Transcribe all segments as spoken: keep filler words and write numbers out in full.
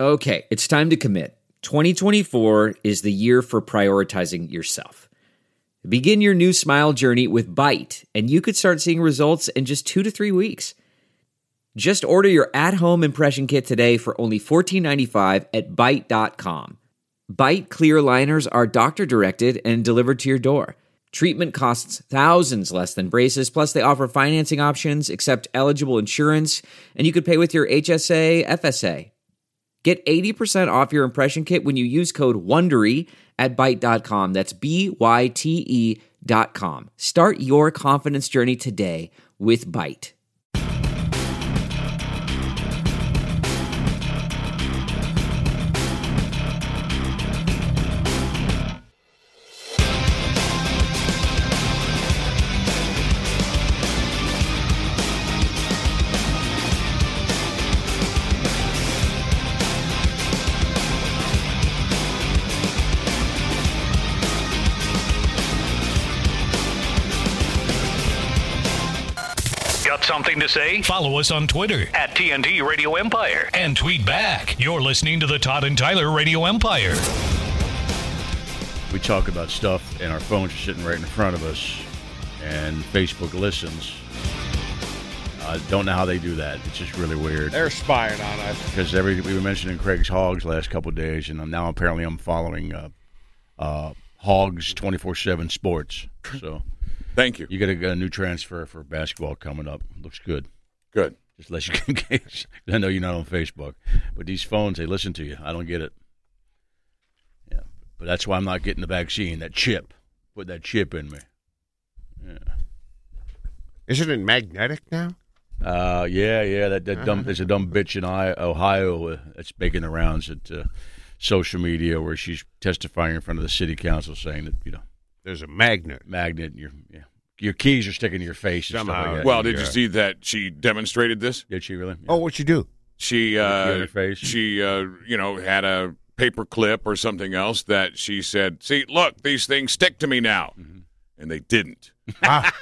Okay, it's time to commit. twenty twenty-four is the year for prioritizing yourself. Begin your new smile journey with Byte, and you could start seeing results in just two to three weeks. Just order your at-home impression kit today for only fourteen ninety-five at byte dot com. Byte clear aligners are doctor-directed and delivered to your door. Treatment costs thousands less than braces, plus they offer financing options, accept eligible insurance, and you could pay with your H S A, F S A. Get eighty percent off your impression kit when you use code WONDERY at byte dot com. That's B Y T E dot com. Start your confidence journey today with Byte. Something to say? Follow us on Twitter at T N T Radio Empire and tweet back. You're listening to the Todd and Tyler Radio Empire. We talk about stuff and our phones are sitting right in front of us and Facebook listens. I uh, don't know how they do that. It's just really weird. They're spying on us. Because every we were mentioning Craig's Hogs last couple of days, and now apparently I'm following uh, uh, Hogs twenty-four seven Sports. So thank you. You got a, a new transfer for basketball coming up. Looks good. Good. Just let you engage. I know you're not on Facebook, but these phones, they listen to you. I don't get it. Yeah, but that's why I'm not getting the vaccine. That chip. Put that chip in me. Yeah. Isn't it magnetic now? Uh, yeah, yeah. That, that dumb. There's a dumb bitch in Ohio uh, that's making the rounds at uh, social media where she's testifying in front of the city council saying that, you know, there's a magnet. Magnet. Your yeah, your keys are sticking to your face. And Somehow. Stuff like that. Well, did yeah. you see that she demonstrated this? Did she really? Yeah. Oh, what'd you do? She, Key uh, on her face? she, uh, you know, had a paper clip or something else that she said, "See, look, these things stick to me now," mm-hmm. and they didn't. Ah.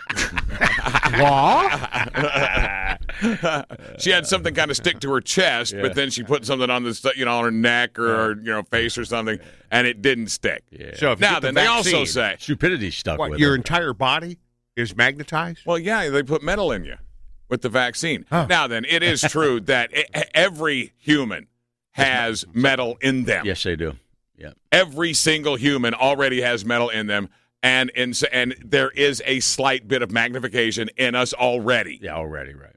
She had something kind of stick to her chest, Yeah. but then she put something on the, you know, on her neck or, or you know, face or something, and it didn't stick. Yeah. So if you Now get the then, they also vaccine, say, Stupidity stuck what, with your her. entire body is magnetized? well, yeah, they put metal in you with the vaccine. Huh. Now then, it is true that i every human has metal in them. Yes, they do. Yeah. Every single human already has metal in them, and and, and there is a slight bit of magnification in us already. Yeah, already, right.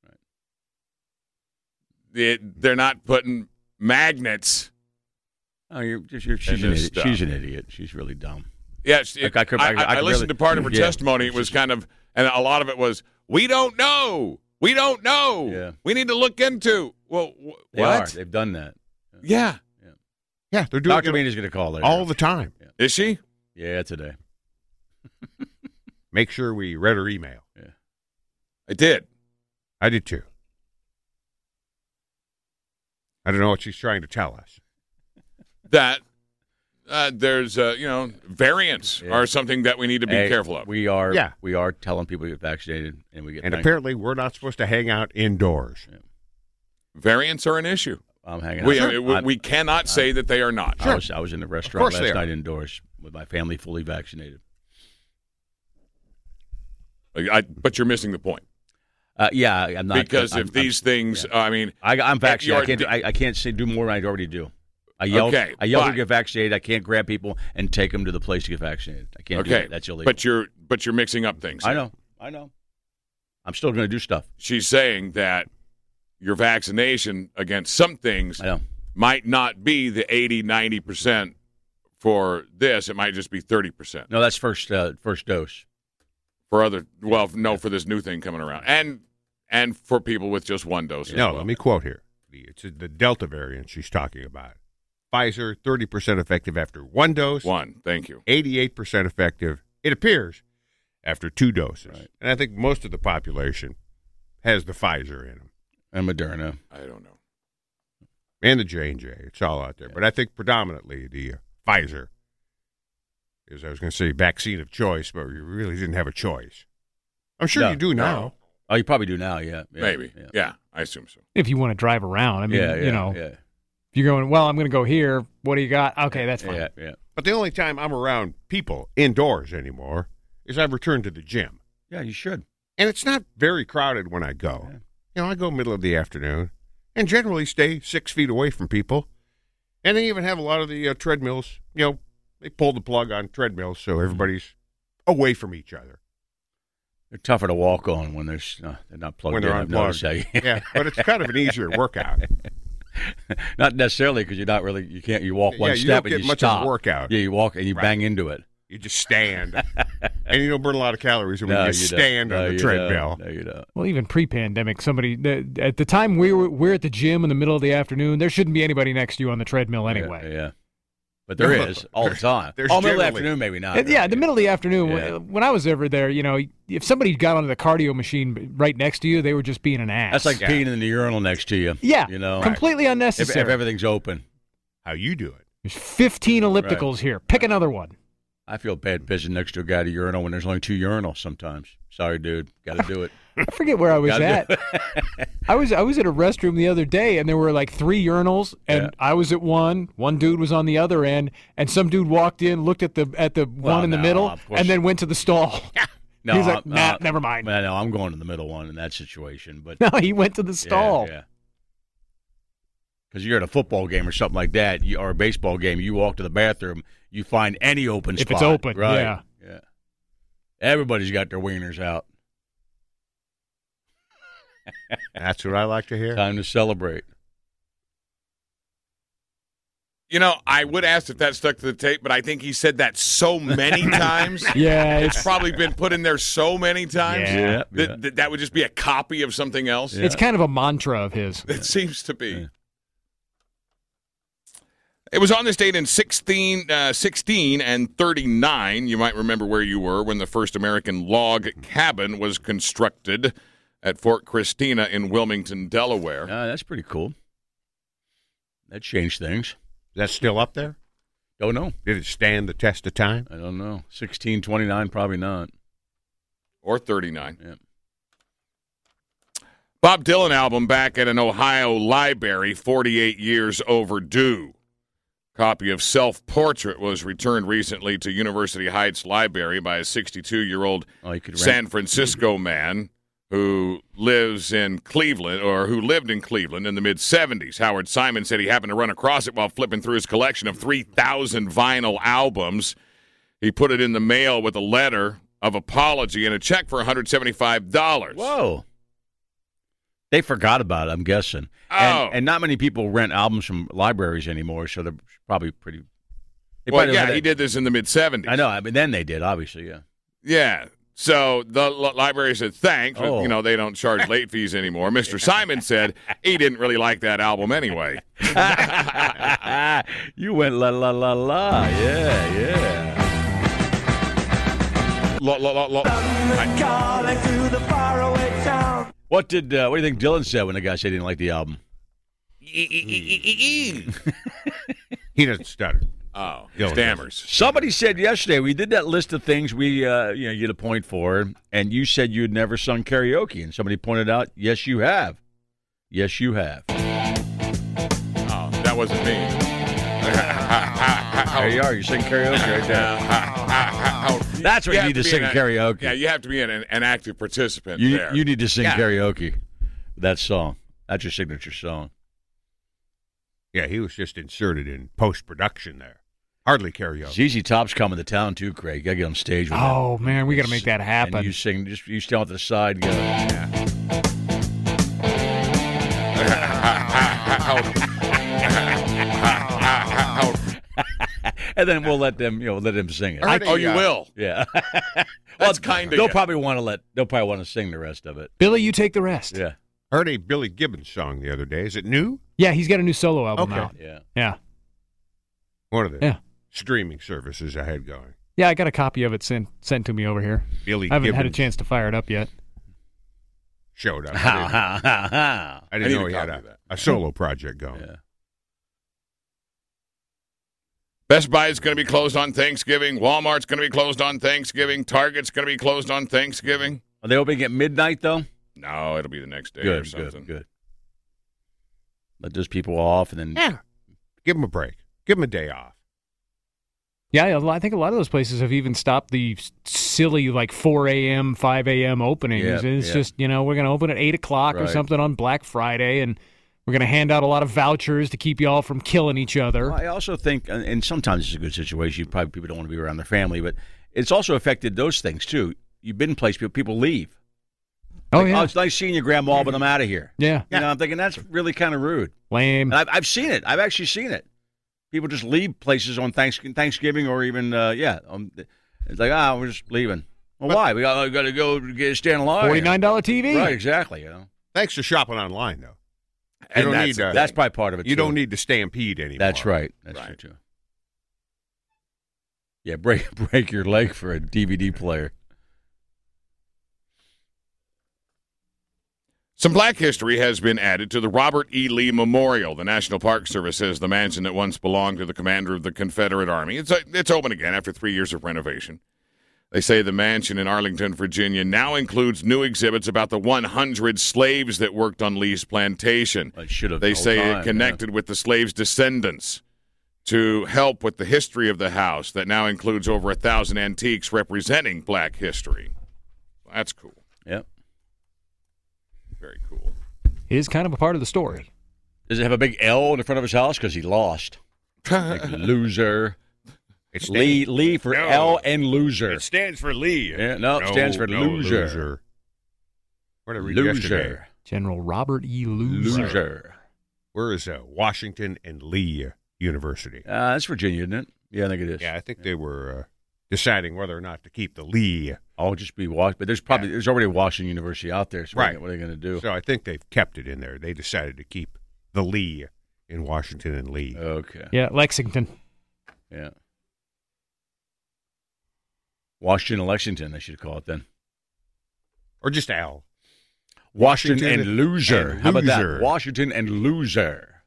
It, they're not putting magnets. Oh, you're just you're she's And an this idiot. stuff. She's an idiot. She's really dumb. Yes, Like, I could- I- I could listened really- to part of her yeah. testimony. It was kind of, and a lot of it was, we don't know. We don't know. Yeah. We need to look into. Well, wh- They what? are. They've done that. Yeah. Yeah, they're doing Doctor it Meany's going to call later. all the time. Is she? Yeah, today. Make sure we read her email. I did. I did too. I don't know what she's trying to tell us. That uh, there's, uh, you know, variants Yeah. are something that we need to be Hey, careful of. We are. Yeah. We are telling people to get vaccinated, and we get. And thanked. apparently we're not supposed to hang out indoors. Variants are an issue. I'm hanging We, out. I mean, we, I'm- we cannot say that they are not. I was I was in the restaurant course they last are. night indoors with my family fully vaccinated. I, but you're missing the point. Uh, yeah, I'm not Because I'm, if these I'm, things, yeah. I mean, I, I'm vaccinated. I you're- can't. Do, I, I can't say do more than I already do. I yell. Okay, I yell to but- get vaccinated. I can't grab people and take them to the place to get vaccinated. I can't. do okay, that. That's illegal. but you're but you're mixing up things. I know. I know. I'm still going to do stuff. She's saying that your vaccination against some things I know. might not be the eighty, ninety percent for this. It might just be thirty percent No, that's first uh, first dose. for other. Well, no, for this new thing coming around, and and for people with just one dose. as No, well. let me quote here. It's the Delta variant she's talking about. Pfizer, thirty percent effective after one dose. One, thank you. eighty-eight percent effective, it appears, after two doses. Right. And I think most of the population has the Pfizer in them. And Moderna. I don't know. And the J and J. It's all out there. But I think predominantly the uh, Pfizer is, I was going to say, vaccine of choice, but you really didn't have a choice. I'm sure No, you do now. no. Oh, you probably do now. Yeah. yeah Maybe. Yeah. Yeah, I assume so. If you want to drive around, I mean, yeah, yeah, you know, Yeah. If you're going, well, I'm going to go here. What do you got? Okay, that's fine. Yeah, yeah. But the only time I'm around people indoors anymore is I've returned to the gym. Yeah, you should. And it's not very crowded when I go. Yeah. You know, I go middle of the afternoon and generally stay six feet away from people. And they even have a lot of the uh, treadmills, you know, they pull the plug on treadmills so everybody's away from each other. They're tougher to walk on when there's, uh, they're not plugged When in. they're I've noticed unplugged. that. Yeah, but it's kind of an easier workout. Not necessarily because you're not really, you can't, you walk one Yeah, you step don't and get you much stop. of a workout. Yeah, you walk and you Right. bang into it. You just stand. And you don't burn a lot of calories when No, you just you stand don't. on No, the you treadmill. don't. No, you don't. Well, even pre-pandemic, somebody the, at the time we were we're at the gym in the middle of the afternoon. There shouldn't be anybody next to you on the treadmill anyway. Yeah, yeah. But there No, is all the time. there's Oh, middle of the generally- afternoon, maybe not. And, yeah, the middle of the afternoon. Yeah. When, when I was over there, you know, if somebody got onto the cardio machine right next to you, they were just being an ass. That's like Yeah. peeing in the urinal next to you. yeah, you know, completely if, unnecessary. if everything's open. How you do it? There's fifteen ellipticals here. Pick another one. I feel bad pissing next to a guy at a urinal when there's only two urinals sometimes. Sorry, dude. Got to do it. I forget where I was Gotta at. do I was I was at a restroom the other day, and there were like three urinals, and Yeah. I was at one. One dude was on the other end, and some dude walked in, looked at the at the Well, one in the no, middle, of course. and then went to the stall. No, He's like, I'm- nah, uh, never mind. Man, no, I'm going to the middle one in that situation. But No, he went to the stall. Yeah, because you're at a football game or something like that, you, or a baseball game. You walk to the bathroom, you find any open If spot. it's open, right? yeah. yeah. Everybody's got their wieners out. That's what I like to hear. Time to celebrate. You know, I would ask if that stuck to the tape, but I think he said that so many times. Yeah, It's it's probably been put in there so many times Yeah. Yeah, that, yeah. that that would just be a copy of something else. it's kind of a mantra of his. It seems to be. Yeah. It was on this date in sixteen, uh, sixteen and thirty-nine. You might remember where you were when the first American log cabin was constructed at Fort Christina in Wilmington, Delaware. Uh, that's pretty cool. That changed things. Is that still up there? Don't know. Did it stand the test of time? I don't know. sixteen twenty-nine, probably not. Or thirty-nine. Yeah. Bob Dylan album back at an Ohio library, forty-eight years overdue. Copy of Self-Portrait was returned recently to University Heights Library by a sixty-two-year-old Oh, you could rent. San Francisco man who lives in Cleveland, or who lived in Cleveland in the mid-seventies. Howard Simon said he happened to run across it while flipping through his collection of three thousand vinyl albums. He put it in the mail with a letter of apology and a check for one hundred seventy-five dollars. Whoa. They forgot about it, I'm guessing. Oh. And, and not many people rent albums from libraries anymore, so they're probably pretty. They Well, probably yeah, don't- he did this in the mid-seventies. I know. I mean, then they did, obviously, yeah. Yeah. So the l- library said thanks, but, Oh. you know, they don't charge late fees anymore. Mister Simon said he didn't really like that album anyway. You went la la la la. Yeah, yeah. Lo- lo- lo- lo- I- What did uh, what do you think Dylan said when the guy said he didn't like the album? He doesn't stutter. oh, Dylan stammers. Somebody said yesterday we did that list of things we uh, you know get a point for, and you said you'd never sung karaoke, and somebody pointed out, yes, you have. Yes, you have. Oh, that wasn't me. There you are. You sing karaoke right there. That's what you, have need to be sing an- karaoke. Yeah, you have to be an, an active participant You there. you need to sing Yeah. karaoke. That song. That's your signature song. Yeah, he was just inserted in post-production there. Hardly karaoke. Z Z Top's coming to town too, Craig. You gotta get on stage with him. Oh man, we got to make that And happen. you sing, just you stand off to the side. And go, and then we'll let them, you know, let them sing it. Heard oh, a, you uh, will. Yeah, That's kind of They'll probably want to let. They'll probably want to sing the rest of it. Billy, you take the rest. Yeah, Heard a Billy Gibbons song the other day. Is it new? Yeah, he's got a new solo album Okay. out. yeah. Yeah, One of the Yeah. streaming services I had going. yeah, I got a copy of it sent sent to me over here. Billy I haven't Gibbons had a chance to fire it up yet. showed up. I Ha didn't, ha ha ha. I I didn't need know a he had copy a, of that. a solo project going. Yeah. Best Buy is going to be closed on Thanksgiving. Walmart's going to be closed on Thanksgiving. Target's going to be closed on Thanksgiving. Are they opening at midnight though? No, it'll be the next day or Good, something. good, good. Let those people off, and then Yeah. Give them a break. Give them a day off. Yeah, I think a lot of those places have even stopped the silly like four a.m., five a.m. openings. Yeah, and it's yeah. just, you know, we're going to open at eight o'clock or Right. something on Black Friday, and we're going to hand out a lot of vouchers to keep you all from killing each other. Well, I also think, and and sometimes it's a good situation. You probably people don't want to be around their family, but it's also affected those things too. You've been in place, people, people leave. oh, Like, yeah. oh, it's nice seeing you, Grandma, but I'm out of here. yeah. You know, I'm thinking that's really kind of rude. Lame. And I've, I've seen it. I've actually seen it. People just leave places on Thanksgiving, Thanksgiving or even, uh, yeah. Um, it's like, ah, we're just leaving. Well, But- why? We got, we got to go get stand in line. forty-nine dollars T V. Right, exactly. You know, Thanks to shopping online, though. You And don't that's need uh, that's probably part of it. You too. don't need to stampede anymore. That's right. That's Right. true too. Yeah, break break your leg for a D V D player. Some black history has been added to the Robert E. Lee Memorial. The National Park Service says the mansion that once belonged to the commander of the Confederate Army. It's, it's open again after three years of renovation. They say the mansion in Arlington, Virginia, now includes new exhibits about the one hundred slaves that worked on Lee's plantation. It should have. They the whole say time, it connected with the slaves' descendants to help with the history of the house that now includes over a thousand antiques representing black history. That's cool. Yeah. Yep. Very cool. It is kind of a part of the story. Does it have a big L in the front of his house because he lost? Like loser. It's Lee Lee for No. L and loser. It stands for Lee. Yeah, no, it stands for loser. What did I read yesterday? Loser. General Robert E. Loser. Loser. Where is uh, Washington and Lee University? Uh, that's Virginia, isn't it? Yeah, I think it is. Yeah, I think they were uh, deciding whether or not to keep the Lee. I'll just be Wash, but there's probably there's already a Washington University out there. So Right. what are they going to do? So I think they've kept it in there. They decided to keep the Lee in Washington and Lee. Okay. Yeah, Lexington. Yeah. Washington and Lexington, they should call it then. Or just Al. Washington, Washington and loser. and How about that? loser. Washington and loser.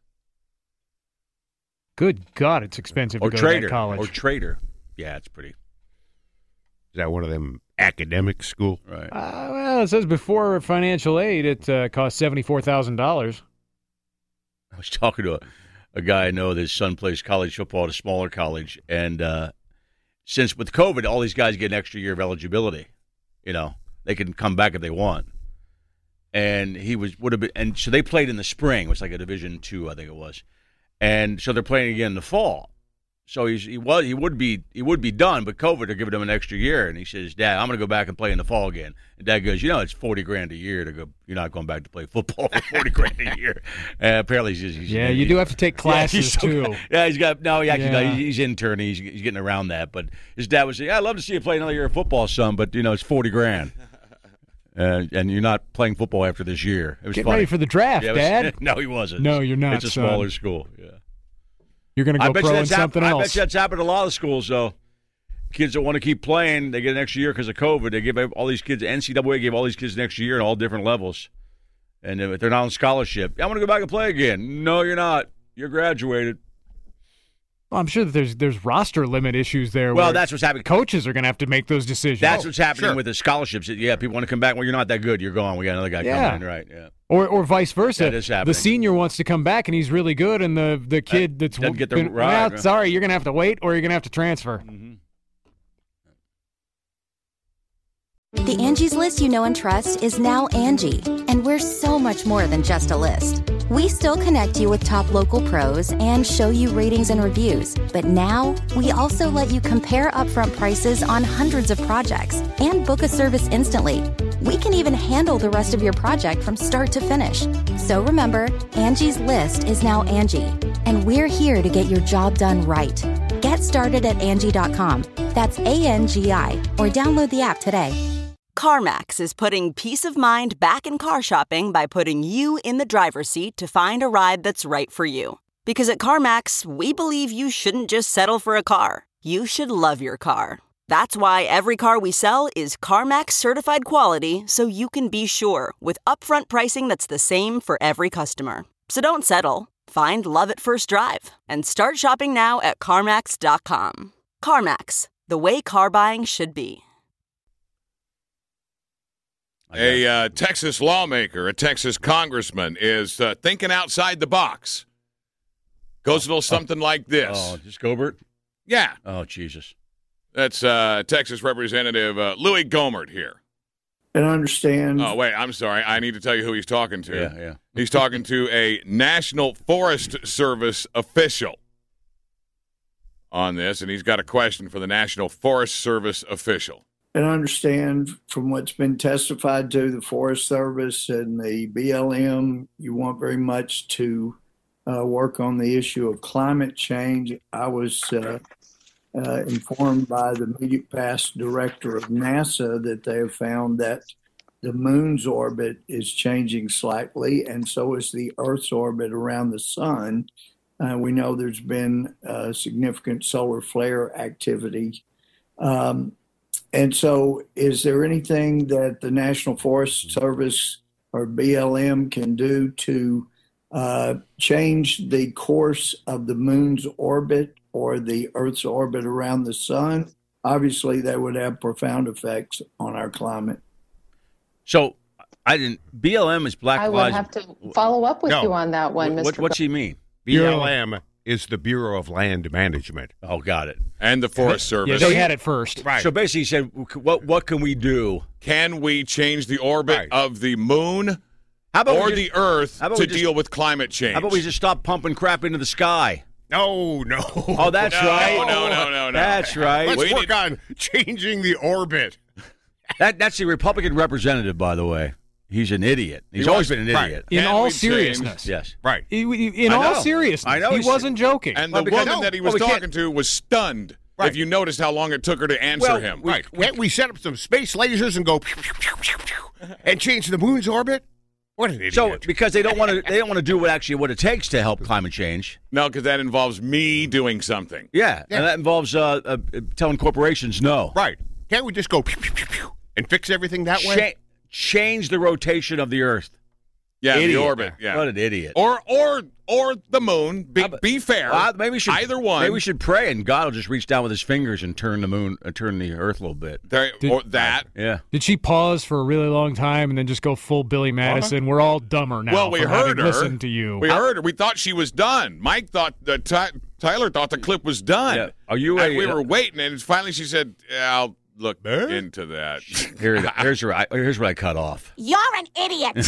Good God, it's expensive Or to go trader. to that college. Or trader. Yeah, it's pretty. Is that one of them academic school? Right. Uh, well, it says before financial aid, it uh, cost seventy-four thousand dollars. I was talking to a, a guy I know that his son plays college football at a smaller college, and uh, since with COVID, all these guys get an extra year of eligibility. You know, they can come back if they want. And he was would have been, and so they played in the spring. It was like a Division Two, I think it was, and so they're playing again in the fall. So he's, he was he would be he would be done, but COVID are giving him an extra year, and he says, "Dad, I'm going to go back and play in the fall again." And Dad goes, "You know, it's forty grand a year to go. You're not going back to play football for forty grand a year." And apparently, he's, he's Yeah, you do have to take classes, yeah, he's so- too. Yeah, he's got no, he actually Yeah. no, he's, he's interning. He's, he's getting around that. But his dad was saying, yeah, "I'd love to see you play another year of football, son, but you know, it's forty grand, uh, and you're not playing football after this year." It was Get funny. ready for the draft, Yeah, it was- Dad. no, he wasn't. No, you're not, It's a son. smaller school. Yeah. You're going to I go bet pro you in that's hap- something I else. bet you that's happened at a lot of schools, though. Kids that want to keep playing, they get an extra year because of COVID. They give all these kids, N C double A gave all these kids an extra year at all different levels. And if they're not on scholarship, I want to go back and play again. No, you're not. You're graduated. Well, I'm sure that there's there's roster limit issues there. Well, where that's what's happening. coaches are going to have to make those decisions. That's Oh, what's happening sure. with the scholarships. Yeah, people want to come back. Well, you're not that good. You're gone. We got another guy Yeah. coming in. Right, yeah. Or or vice versa. That is happening. The senior wants to come back and he's really good, and the, the kid that's doesn't get the been, right, well, right. sorry, you're going to have to wait, or you're going to have to transfer. The Angie's List you know and trust is now Angie, and we're so much more than just a list. We still connect you with top local pros and show you ratings and reviews, but now we also let you compare upfront prices on hundreds of projects and book a service instantly. We can even handle the rest of your project from start to finish. So remember, Angie's List is now Angie, and we're here to get your job done right. Get started at Angie dot com. That's A N G I, or download the app today. CarMax is putting peace of mind back in car shopping by putting you in the driver's seat to find a ride that's right for you. Because at CarMax, we believe you shouldn't just settle for a car. You should love your car. That's why every car we sell is CarMax certified quality, so you can be sure with upfront pricing that's the same for every customer. So don't settle. Find love at first drive and start shopping now at CarMax dot com. CarMax, the way car buying should be. A uh, Texas lawmaker, a Texas congressman, is uh, thinking outside the box. Goes a little something like this. Oh, just Gobert? Yeah. Oh, Jesus. That's uh, Texas Representative uh, Louis Gohmert here. And understand. Oh, wait, I'm sorry. I need to tell you who he's talking to. Yeah, yeah. He's talking to a National Forest Service official on this, and he's got a question for the National Forest Service official. And understand from what's been testified to, the Forest Service and the B L M, you want very much to uh, work on the issue of climate change. I was uh, uh, informed by the immediate past director of NASA that they have found that the moon's orbit is changing slightly, and so is the Earth's orbit around the sun. Uh, we know there's been uh, significant solar flare activity. Um, and so is there anything that the National Forest Service or B L M can do to uh, change the course of the moon's orbit or the Earth's orbit around the sun? Obviously, that would have profound effects on our climate. So I didn't. B L M is Black I would Lives. have to follow up with No. you on that one, What, Mister what, what's he mean? B L M is the Bureau of Land Management. Oh, got it. And the Forest Yeah, Service. they had it first. Right. So basically, he said, "What what can we do? Can we change the orbit Right. of the moon How about or we the just, Earth how about to we just- deal with climate change? How about we just stop pumping crap into the sky?" No, no. Oh, that's No, right. no, no, no, no. That's right. Let's We work need- on changing the orbit. That that's the Republican representative, by the way. He's an idiot. He's He always was- been an right. idiot. In Can all we change- seriousness. Yes. Right. In in I all know. seriousness. I know He he's- wasn't joking. And the Well, because- woman no, that he well, was we can't- talking to was stunned. Right. If you noticed how long it took her to answer Well, him. we- Right. Can't we set up some space lasers and go pew, pew, pew, pew, pew, and change the moon's orbit? What an idiot. So because they don't want to, they don't want to do what actually what it takes to help climate change. No, because that involves me doing something. Yeah, Yeah. and that involves uh, uh, telling corporations no. right. Can't we just go pew, pew, pew, pew, and fix everything that way? Cha- change the rotation of the Earth. Yeah, Idiot. the orbit. Yeah. What an idiot. Or or or the moon. Be, How about- be fair. Well, maybe we should either one. Maybe we should pray, and God will just reach down with His fingers and turn the moon, uh, turn the Earth a little bit. There, Did- or that. Yeah. Did she pause for a really long time and then just go full Billy Madison? We're all dumber now. Well, we for heard having her. listened to you. We heard her. We thought she was done. Mike thought that Ty- Tyler thought the clip was done. Yeah. Are you And a- we were waiting, and finally she said, yeah, "I'll look into that." Here, here's where I, here's where I cut off. You're an idiot.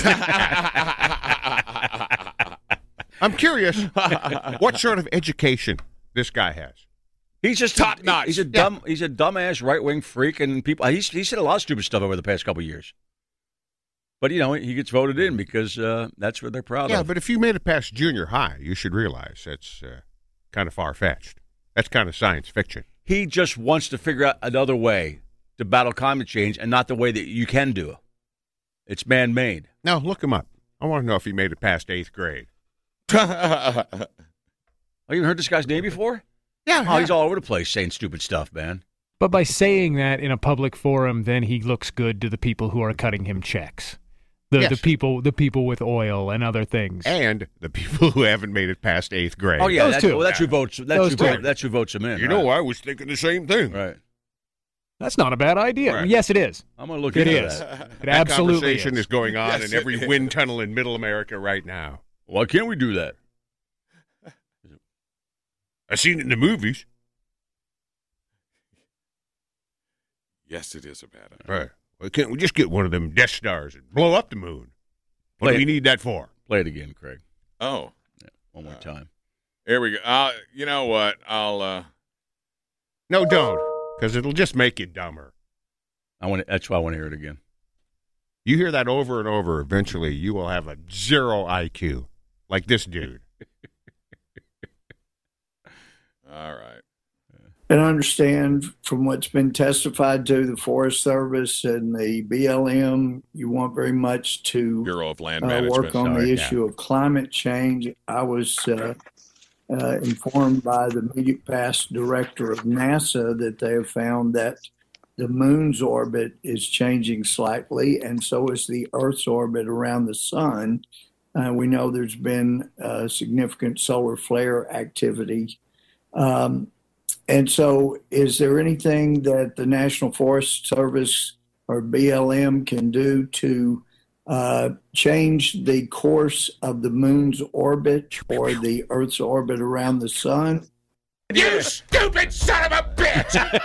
I'm curious what sort of education this guy has. He's just Top notch. He's a dumb. He's a dumbass right wing freak, and people. He's he said a lot of stupid stuff over the past couple of years. But you know, he gets voted in because uh, that's what they're proud Yeah, of. but if you made it past junior high, you should realize that's uh, kind of far-fetched. That's kind of science fiction. He just wants to figure out another way to battle climate change, and not the way that you can do it. It's man-made. Now, look him up. I want to know if he made it past eighth grade. Have you even heard this guy's name before? Yeah. Oh, he's all over the place saying stupid stuff, man. But by saying that in a public forum, then he looks good to the people who are cutting him checks. The Yes. the people the people with oil and other things. And the people who haven't made it past eighth grade. Oh yeah, Those that's, two. well, that's who votes. That's Those who, two. vote, that's who votes him in. You right? know, I was thinking the same thing. Right. That's not a bad idea. Right. Yes, it is. I'm going to look It into is. that. It That absolutely conversation is. is going on Yes, in every it is. wind tunnel in Middle America right now. Why can't we do that? I've seen it in the movies. Yes, it is a bad idea. Right. Well, can't we just get one of them Death Stars and blow up the moon? What Play do we it. need that for? Play it again, Craig. Oh, One more time. here we go. Uh, you know what? I'll. Uh, No, don't, because it'll just make you dumber. I want. To, that's why I want to hear it again. You hear that over and over, eventually you will have a zero I Q, like this dude. all right. And understand from what's been testified to, the Forest Service and the B L M, you want very much to Bureau of Land uh, Management. work on Sorry, the yeah. issue of climate change. I was uh, uh, informed by the immediate past director of NASA that they have found that the moon's orbit is changing slightly, and so is the Earth's orbit around the sun. Uh, we know there's been uh, significant solar flare activity. Um, and so is there anything that the National Forest Service or B L M can do to uh, change the course of the moon's orbit or the Earth's orbit around the sun. You stupid son of a bitch!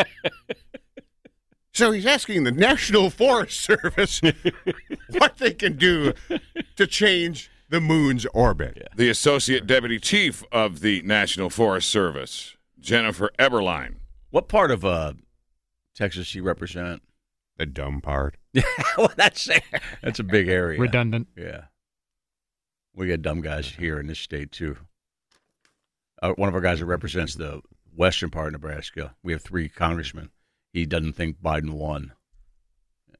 So he's asking the National Forest Service what they can do to change the moon's orbit. Yeah. The Associate Deputy Chief of the National Forest Service, Jennifer Eberline. What part of uh, Texas do you represent? The dumb part. Well, that's that's a big area. Redundant. Yeah. We got dumb guys here in this state, too. Uh, one of our guys that represents the western part of Nebraska. We have three congressmen. He doesn't think Biden won. Yeah.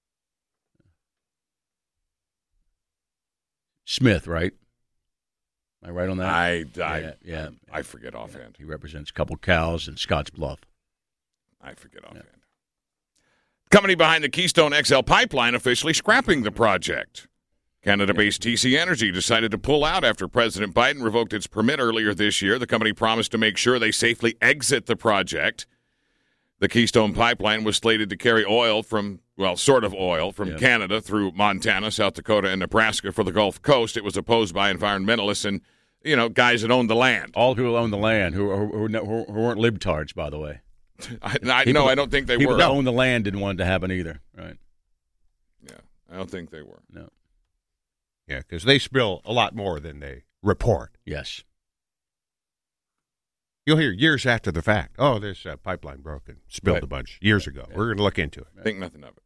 Smith, right? Am I right on that? I, I, yeah, yeah. I forget offhand. He represents a couple cows in Scotts Bluff. I forget offhand. Yeah. Company behind the Keystone X L pipeline officially scrapping the project. Canada-based T C Energy decided to pull out after President Biden revoked its permit earlier this year. The company promised to make sure they safely exit the project. The Keystone Pipeline was slated to carry oil from, well, sort of oil, from yeah. Canada through Montana, South Dakota, and Nebraska for the Gulf Coast. It was opposed by environmentalists and, you know, guys that owned the land. All people who own the land, who, who, who, who weren't libtards, by the way. I, I, no, I don't think they people were. People that own the land didn't want it to happen either, right? Yeah, I don't think they were. No. Yeah, because they spill a lot more than they report. Yes. You'll hear years after the fact, oh, this uh, pipeline broke and spilled right. a bunch years ago. Yeah. We're going to look into it. Think nothing of it.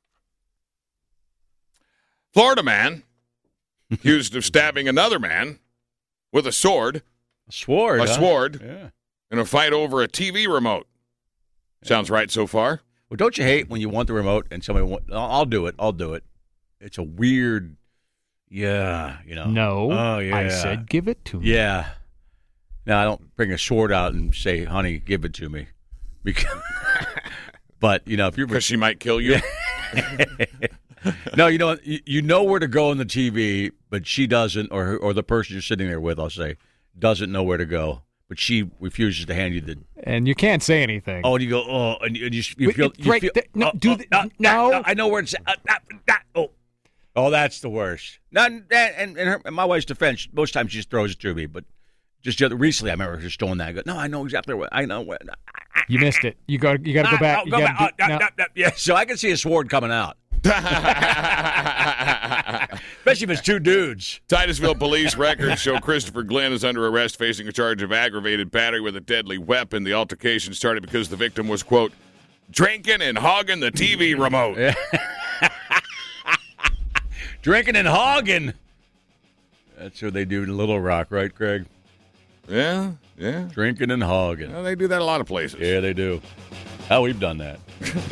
Florida man accused of stabbing another man with a sword. A sword? A huh? sword. Yeah. In a fight over a T V remote. Sounds right so far? Well, don't you hate when you want the remote and somebody wants, I'll do it, I'll do it. It's a weird, yeah, you know. No, oh, yeah. I said give it to me. Yeah. Now, I don't bring a sword out and say, honey, give it to me. Because, but, you know, if you're... Because she might kill you? No, you know, you, you know where to go on the T V, but she doesn't, or or the person you're sitting there with, I'll say, doesn't know where to go. But she refuses to hand you the... And you can't say anything. Oh, and you go, oh, and you, and you, you Wait, feel... You right feel there. No, oh, do oh, the, uh, no. uh, I know where it's... Uh, uh, uh, oh. oh, that's the worst. Not, and and, her, in my wife's defense, most times she just throws it to me, but just the other, recently I remember her just doing that. I go, no, I know exactly what... I know where... You missed it. You got you got to go back. Oh, you go gotta back. do, Oh, no. no, no, yeah, so I can see a sword coming out. Especially if it's two dudes. Titusville police records show Christopher Glenn is under arrest facing a charge of aggravated battery with a deadly weapon. The altercation started because the victim was, quote, drinking and hogging the T V remote. Drinking and hogging. That's what they do in Little Rock, right, Craig? Yeah, yeah. Drinking and hogging. Well, they do that a lot of places. Yeah, they do. Oh, we've done that.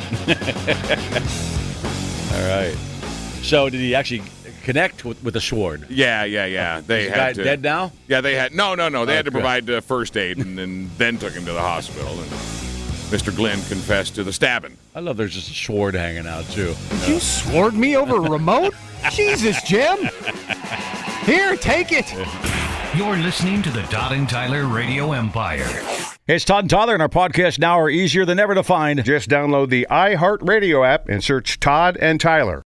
All right. So did he actually connect with, with a sword? Yeah, yeah, yeah. They Is the had guy to, dead now? Yeah, they had. No, no, no. They Oh, had to good. provide uh, first aid and, and then took him to the hospital. And Mister Glenn confessed to the stabbing. I love there's just a sword hanging out, too. You sword me over a remote? Jesus, Jim. Here, take it. You're listening to the Todd and Tyler Radio Empire. Hey, it's Todd and Tyler, and our podcasts now are easier than ever to find. Just download the iHeartRadio app and search Todd and Tyler.